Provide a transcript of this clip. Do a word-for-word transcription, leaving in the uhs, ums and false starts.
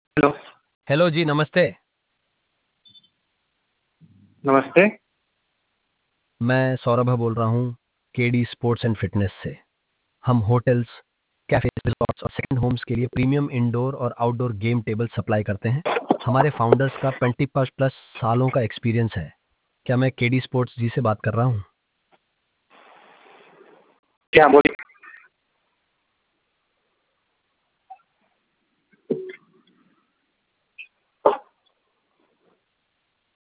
Hello. Hello जी, नमस्ते। नमस्ते। मैं सौरभ बोल रहा हूँ, केडी स्पोर्ट्स एंड फिटनेस से। हम होटल्स, कैफेज, रिसॉर्ट्स और सेकंड होम्स के लिए प्रीमियम इंडोर और आउटडोर गेम टेबल सप्लाई करते हैं। हमारे फाउंडर्स का ट्वेंटी प्लस सालों का एक्सपीरियंस है। क्या मैं केडी स्पोर्ट्स जी से बात कर रहा हूँ? क्या बोलिए।